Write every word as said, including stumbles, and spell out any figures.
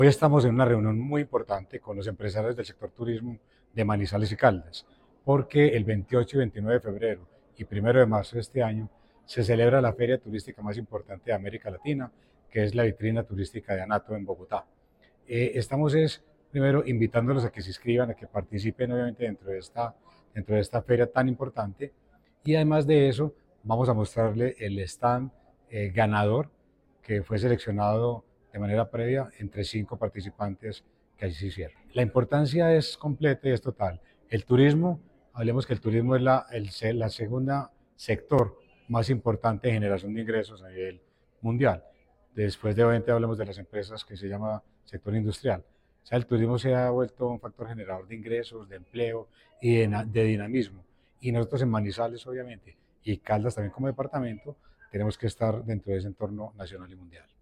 Hoy estamos en una reunión muy importante con los empresarios del sector turismo de Manizales y Caldas, porque el veintiocho y veintinueve de febrero y primero de marzo de este año se celebra la feria turística más importante de América Latina, que es la vitrina turística de Anato en Bogotá. Eh, estamos es, primero invitándolos a que se inscriban, a que participen obviamente dentro de esta, dentro de esta feria tan importante, y además de eso vamos a mostrarle el stand eh, ganador que fue seleccionado de manera previa entre cinco participantes que allí se hicieron. La importancia es completa y es total. El turismo, hablemos que el turismo es la, el, la segunda sector más importante de generación de ingresos a nivel mundial. Después de obviamente hablamos de las empresas que se llama sector industrial. O sea, el turismo se ha vuelto un factor generador de ingresos, de empleo y de, de dinamismo. Y nosotros en Manizales, obviamente, y Caldas también como departamento, tenemos que estar dentro de ese entorno nacional y mundial.